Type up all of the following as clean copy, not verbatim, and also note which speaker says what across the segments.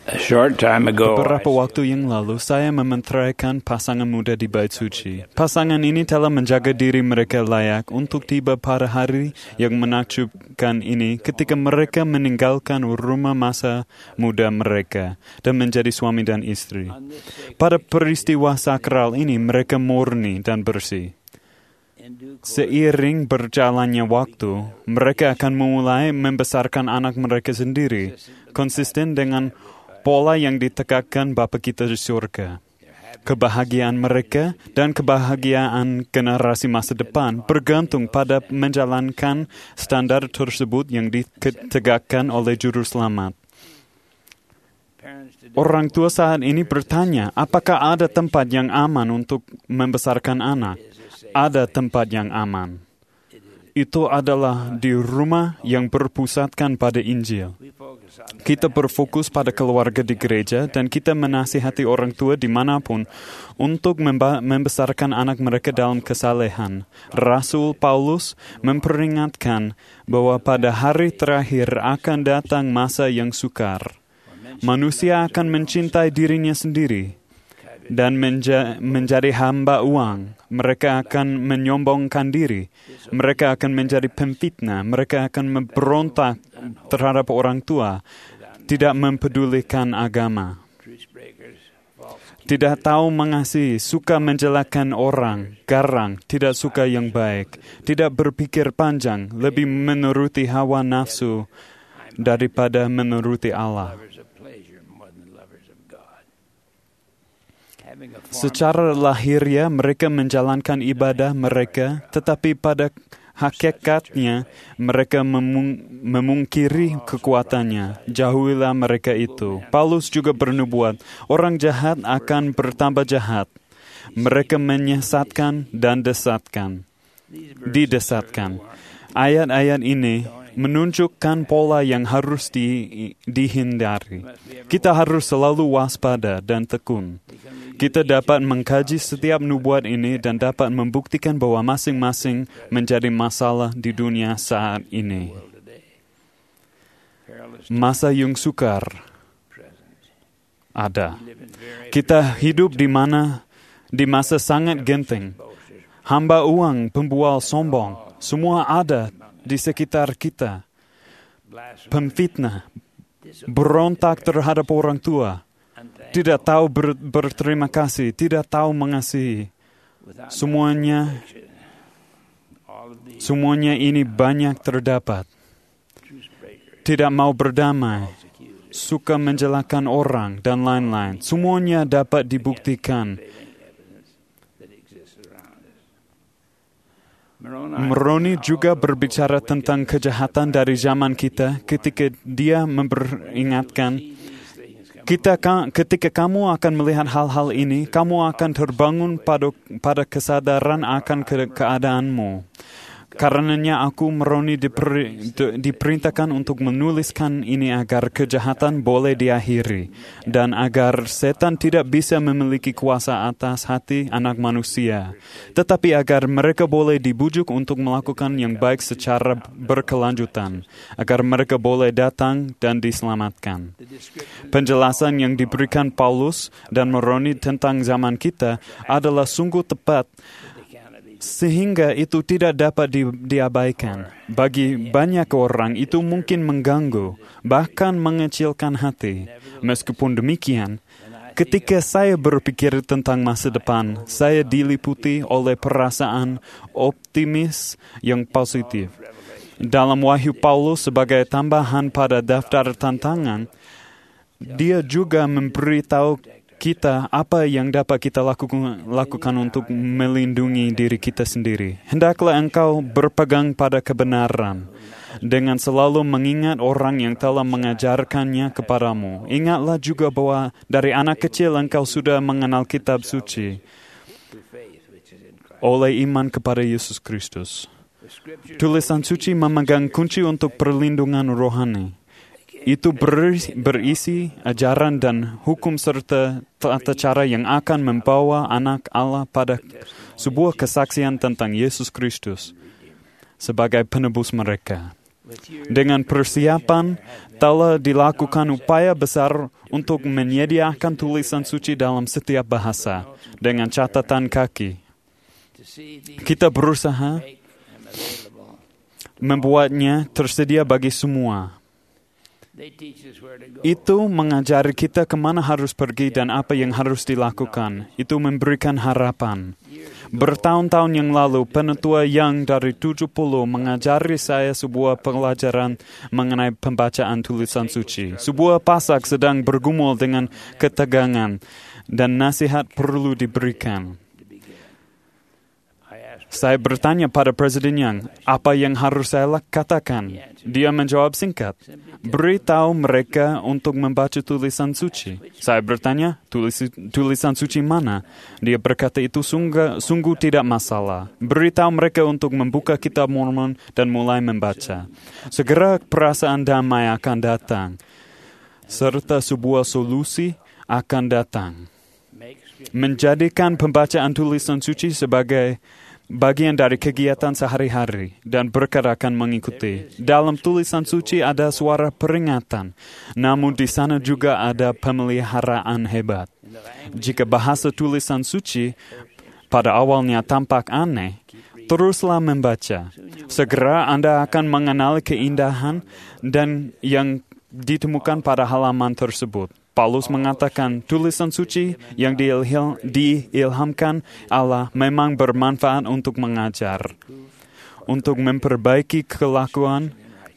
Speaker 1: A short time ago,
Speaker 2: Beberapa waktu yang lalu, saya mementeraikan pasangan muda di Bait Suci. Pasangan ini telah menjaga diri mereka layak untuk tiba pada hari yang menakjubkan ini ketika mereka meninggalkan rumah masa muda mereka dan menjadi suami dan istri. Pada peristiwa sakral ini, mereka murni dan bersih. Seiring berjalannya waktu, mereka akan mulai membesarkan anak mereka sendiri, konsisten dengan pola yang ditegakkan Bapa kita di surga. Kebahagiaan mereka dan kebahagiaan generasi masa depan bergantung pada menjalankan standar tersebut yang ditegakkan oleh Juru Selamat. Orang tua saat ini bertanya, apakah ada tempat yang aman untuk membesarkan anak? Ada tempat yang aman. Itu adalah di rumah yang berpusatkan pada Injil. Kita berfokus pada keluarga di gereja dan kita menasihati orang tua dimanapun untuk membesarkan anak mereka dalam kesalehan. Rasul Paulus memperingatkan bahwa pada hari terakhir akan datang masa yang sukar. Manusia akan mencintai dirinya sendiri dan menjadi hamba uang. Mereka akan menyombongkan diri. Mereka akan menjadi pemfitnah. Mereka akan memberontak terhadap orang tua. Tidak mempedulikan agama. Tidak tahu mengasihi, suka menjelekkan orang, garang, tidak suka yang baik. Tidak berpikir panjang, lebih menuruti hawa nafsu daripada menuruti Allah. Secara lahiriah mereka menjalankan ibadah mereka, tetapi pada hakikatnya mereka memungkiri kekuatannya. Jauhilah mereka itu. Paulus juga bernubuat, orang jahat akan bertambah jahat. Mereka menyesatkan dan didesatkan. Ayat-ayat ini menunjukkan pola yang harus dihindari. Kita harus selalu waspada dan tekun. Kita dapat mengkaji setiap nubuat ini dan dapat membuktikan bahwa masing-masing menjadi masalah di dunia saat ini. Masa yang sukar ada. Kita hidup di masa sangat genting. Hamba uang, pembual sombong, semua ada di sekitar kita. Pemfitnah, berontak terhadap orang tua, tidak tahu berterima kasih, tidak tahu mengasihi. Semuanya ini banyak terdapat. Tidak mau berdamai, suka menjelekkan orang, dan lain-lain. Semuanya dapat dibuktikan. Moroni juga berbicara tentang kejahatan dari zaman kita ketika dia memperingatkan, ketika kamu akan melihat hal-hal ini, kamu akan terbangun pada kesadaran akan keadaanmu. Karenanya aku Moroni diperintahkan untuk menuliskan ini agar kejahatan boleh diakhiri dan agar setan tidak bisa memiliki kuasa atas hati anak manusia, tetapi agar mereka boleh dibujuk untuk melakukan yang baik secara berkelanjutan, agar mereka boleh datang dan diselamatkan. Penjelasan yang diberikan Paulus dan Moroni tentang zaman kita adalah sungguh tepat, sehingga itu tidak dapat diabaikan. Bagi banyak orang itu mungkin mengganggu, bahkan mengecilkan hati. Meskipun demikian, ketika saya berpikir tentang masa depan, saya diliputi oleh perasaan optimis yang positif. Dalam Wahyu Paulus sebagai tambahan pada daftar tantangan, dia juga memberitahu kita apa yang dapat kita lakukan untuk melindungi diri kita sendiri. Hendaklah engkau berpegang pada kebenaran dengan selalu mengingat orang yang telah mengajarkannya kepadamu. Ingatlah juga bahwa dari anak kecil engkau sudah mengenal kitab suci oleh iman kepada Yesus Kristus. Tulisan suci memegang kunci untuk perlindungan rohani. Itu berisi ajaran dan hukum serta tata cara yang akan membawa anak Allah pada sebuah kesaksian tentang Yesus Kristus sebagai penebus mereka. Dengan persiapan, telah dilakukan upaya besar untuk menyediakan tulisan suci dalam setiap bahasa dengan catatan kaki. Kita berusaha membuatnya tersedia bagi semua. Itu mengajari kita kemana harus pergi dan apa yang harus dilakukan. Itu memberikan harapan. Bertahun-tahun yang lalu, penetua yang dari 70 mengajari saya sebuah pelajaran mengenai pembacaan tulisan suci. Sebuah pasak sedang bergumul dengan ketegangan dan nasihat perlu diberikan. Saya bertanya pada Presiden Young, apa yang harus saya katakan? Dia menjawab singkat, beritahu mereka untuk membaca tulisan suci. Saya bertanya, tulisan suci mana? Dia berkata itu sungguh tidak masalah. Beritahu mereka untuk membuka kitab Mormon dan mulai membaca. Segera perasaan damai akan datang, serta sebuah solusi akan datang. Menjadikan pembacaan tulisan suci sebagai bagian dari kegiatan sehari-hari dan berkat akan mengikuti. Dalam tulisan suci ada suara peringatan, namun di sana juga ada pemeliharaan hebat. Jika bahasa tulisan suci pada awalnya tampak aneh, teruslah membaca. Segera Anda akan mengenali keindahan dan yang ditemukan pada halaman tersebut. Paulus mengatakan tulisan suci yang diilhamkan Allah memang bermanfaat untuk mengajar, untuk memperbaiki kelakuan,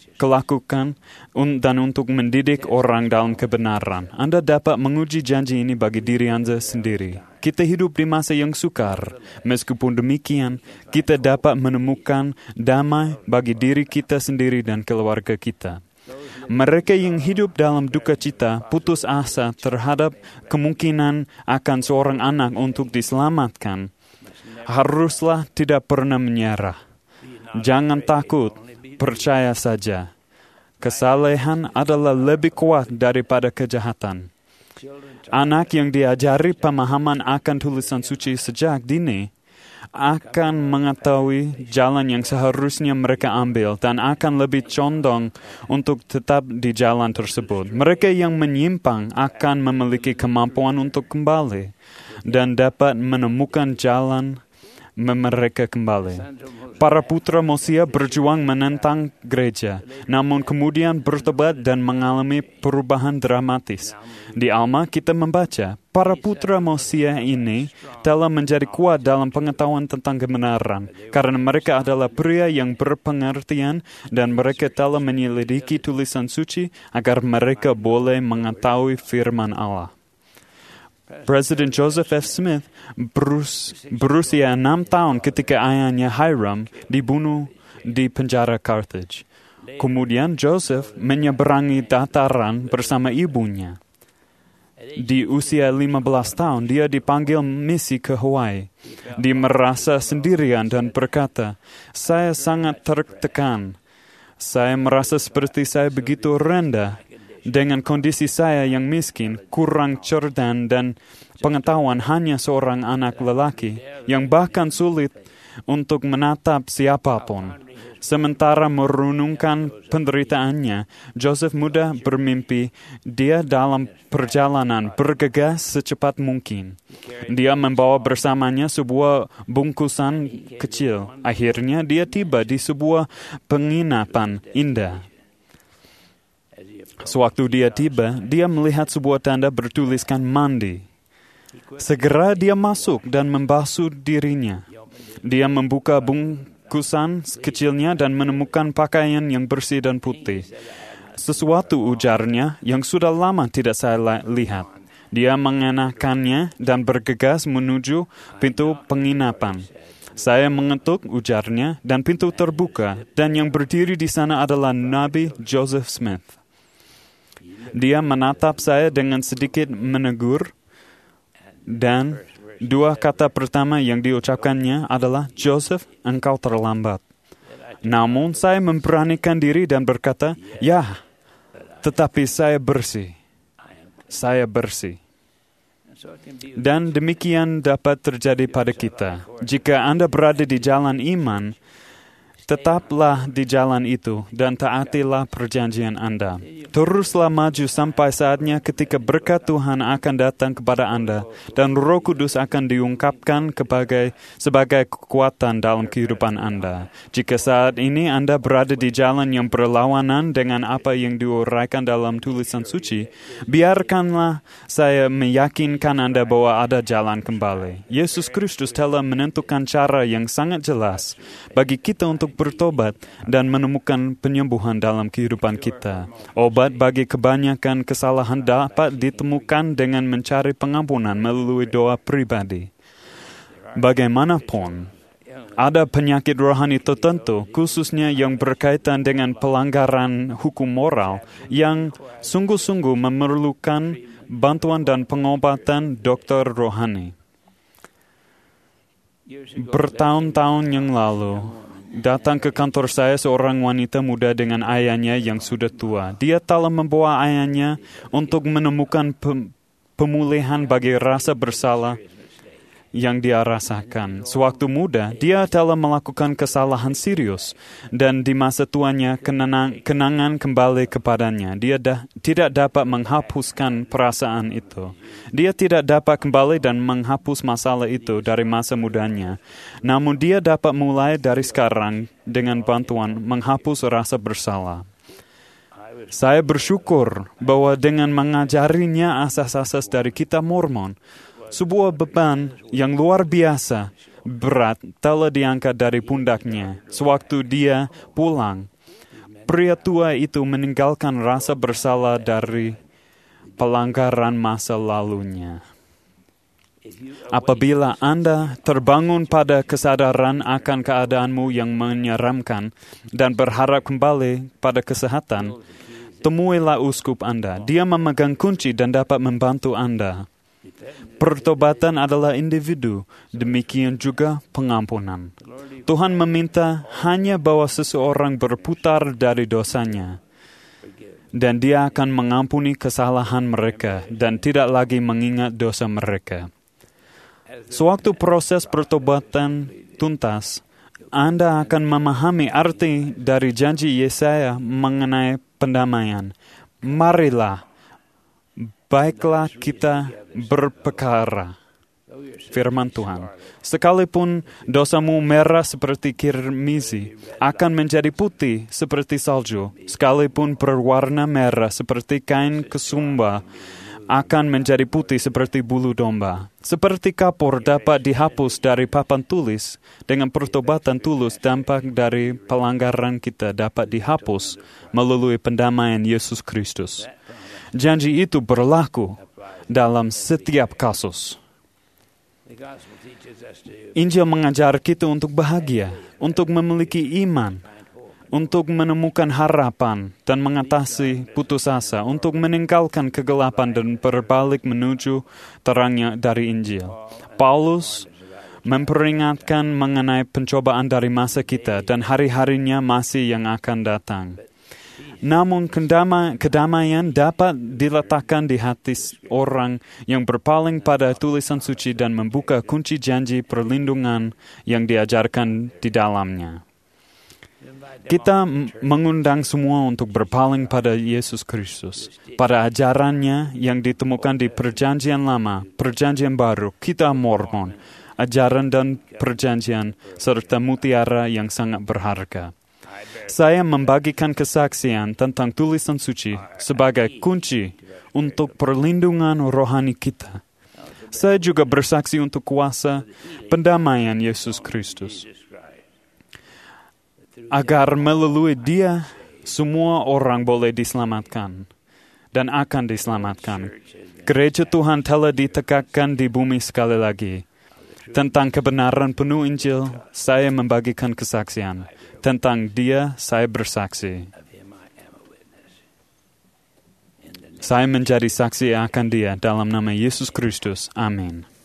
Speaker 2: dan untuk mendidik orang dalam kebenaran. Anda dapat menguji janji ini bagi diri Anda sendiri. Kita hidup di masa yang sukar. Meskipun demikian, kita dapat menemukan damai bagi diri kita sendiri dan keluarga kita. Mereka yang hidup dalam duka cita, putus asa terhadap kemungkinan akan seorang anak untuk diselamatkan, haruslah tidak pernah menyerah. Jangan takut, percaya saja. Kesalehan adalah lebih kuat daripada kejahatan. Anak yang diajari pemahaman akan tulisan suci sejak dini akan mengetahui jalan yang seharusnya mereka ambil dan akan lebih condong untuk tetap di jalan tersebut. Mereka yang menyimpang akan memiliki kemampuan untuk kembali dan dapat menemukan jalan mereka kembali. Para putra Mosia berjuang menentang gereja, namun kemudian bertobat dan mengalami perubahan dramatis. Di Alma kita membaca, para putra Mosia ini telah menjadi kuat dalam pengetahuan tentang kebenaran, karena mereka adalah pria yang berpengertian dan mereka telah menyelidiki tulisan suci agar mereka boleh mengetahui firman Allah. Presiden Joseph F. Smith berusia 6 tahun ketika ayahnya Hiram dibunuh di penjara Carthage. Kemudian Joseph menyeberangi dataran bersama ibunya. Di usia 15 tahun, dia dipanggil misi ke Hawaii. Dia merasa sendirian dan berkata, "Saya sangat tertekan. Saya merasa seperti saya begitu rendah. Dengan kondisi saya yang miskin, kurang cerdas dan pengetahuan hanya seorang anak lelaki yang bahkan sulit untuk menatap siapapun." Sementara merenungkan penderitaannya, Joseph mudah bermimpi. Dia dalam perjalanan bergegas secepat mungkin. Dia membawa bersamanya sebuah bungkusan kecil. Akhirnya dia tiba di sebuah penginapan indah. Sewaktu dia tiba, dia melihat sebuah tanda bertuliskan mandi. Segera dia masuk dan membasuh dirinya. Dia membuka bungkusan kecilnya dan menemukan pakaian yang bersih dan putih. Sesuatu, ujarnya, yang sudah lama tidak saya lihat. Dia mengenakannya dan bergegas menuju pintu penginapan. Saya mengetuk, ujarnya, dan pintu terbuka, dan yang berdiri di sana adalah Nabi Joseph Smith. Dia menatap saya dengan sedikit menegur, dan dua kata pertama yang diucapkannya adalah, "Joseph, engkau terlambat." Namun saya memberanikan diri dan berkata, "Ya, tetapi saya bersih. Saya bersih." Dan demikian dapat terjadi pada kita. Jika Anda berada di jalan iman, Tetaplah di jalan itu dan taatilah perjanjian Anda. Teruslah maju sampai saatnya ketika berkat Tuhan akan datang kepada Anda dan Roh Kudus akan diungkapkan sebagai kekuatan dalam kehidupan Anda. Jika saat ini Anda berada di jalan yang berlawanan dengan apa yang diuraikan dalam tulisan suci, biarkanlah saya meyakinkan Anda bahwa ada jalan kembali. Yesus Kristus telah menentukan cara yang sangat jelas bagi kita untuk bertobat dan menemukan penyembuhan dalam kehidupan kita. Obat bagi kebanyakan kesalahan dapat ditemukan dengan mencari pengampunan melalui doa pribadi. Bagaimanapun, ada penyakit rohani tertentu, khususnya yang berkaitan dengan pelanggaran hukum moral, yang sungguh-sungguh memerlukan bantuan dan pengobatan dokter rohani. Bertahun-tahun yang lalu, datang ke kantor saya seorang wanita muda dengan ayahnya yang sudah tua. Dia telah membawa ayahnya untuk menemukan pemulihan bagi rasa bersalah yang dia rasakan. Sewaktu muda, dia telah melakukan kesalahan serius, dan di masa tuanya kenangan kembali kepadanya. Dia tidak dapat menghapuskan perasaan itu. Dia tidak dapat kembali dan menghapus masalah itu dari masa mudanya. Namun dia dapat mulai dari sekarang dengan bantuan menghapus rasa bersalah. Saya bersyukur bahwa dengan mengajarinya asas-asas dari Kitab Mormon, sebuah beban yang luar biasa berat telah diangkat dari pundaknya. Sewaktu dia pulang, pria tua itu meninggalkan rasa bersalah dari pelanggaran masa lalunya. Apabila Anda terbangun pada kesadaran akan keadaanmu yang menyeramkan dan berharap kembali pada kesehatan, temuilah uskup Anda. Dia memegang kunci dan dapat membantu Anda. Pertobatan adalah individu, demikian juga pengampunan. Tuhan meminta hanya bahwa seseorang berputar dari dosanya, dan Dia akan mengampuni kesalahan mereka dan tidak lagi mengingat dosa mereka. Sewaktu proses pertobatan tuntas, Anda akan memahami arti dari janji Yesaya mengenai pendamaian. Marilah, baiklah kita berperkara. Firman Tuhan. Sekalipun dosamu merah seperti kirmizi, akan menjadi putih seperti salju. Sekalipun berwarna merah seperti kain kesumba, akan menjadi putih seperti bulu domba. Seperti kapur dapat dihapus dari papan tulis, dengan pertobatan tulus dampak dari pelanggaran kita dapat dihapus melalui pendamaian Yesus Kristus. Janji itu berlaku dalam setiap kasus. Injil mengajar kita untuk bahagia, untuk memiliki iman, untuk menemukan harapan dan mengatasi putus asa, untuk meninggalkan kegelapan dan berbalik menuju terangnya dari Injil. Paulus memperingatkan mengenai pencobaan dari masa kita dan hari-harinya masih yang akan datang. Namun kedamaian dapat diletakkan di hati orang yang berpaling pada tulisan suci dan membuka kunci janji perlindungan yang diajarkan di dalamnya. Kita mengundang semua untuk berpaling pada Yesus Kristus, pada ajarannya yang ditemukan di Perjanjian Lama, Perjanjian Baru, Kitab Mormon, ajaran dan perjanjian, serta mutiara yang sangat berharga. Saya membagikan kesaksian tentang tulisan suci sebagai kunci untuk perlindungan rohani kita. Saya juga bersaksi untuk kuasa pendamaian Yesus Kristus, agar melalui Dia semua orang boleh diselamatkan dan akan diselamatkan. Gereja Tuhan telah ditegakkan di bumi sekali lagi. Tentang kebenaran penuh Injil, saya membagikan kesaksian. Tentang Dia, saya bersaksi. Saya menjadi saksi akan Dia dalam nama Yesus Kristus. Amin.